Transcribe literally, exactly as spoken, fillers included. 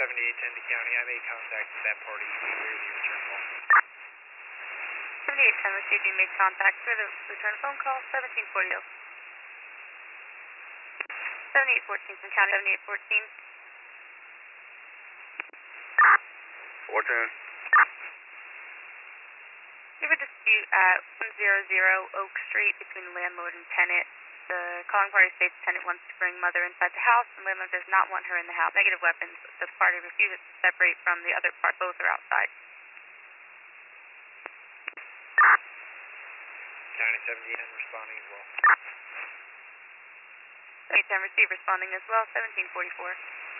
seventy-eight ten to county. I made contact with that party. Please hear the return call. seventy-eight ten received. You made contact for the return phone call. seventeen forty. seventy-eight fourteen from county. seventy-eight fourteen. fourteen. We have a dispute at one hundred Oak Street between landlord and tenant. The calling party states tenant wants to bring mother inside the house, and landlord does not want her in the house. Negative weapons. The party refuses to separate from the other part. Both are outside. County seventy ten responding as well. seventy ten received responding as well. seventeen forty-four.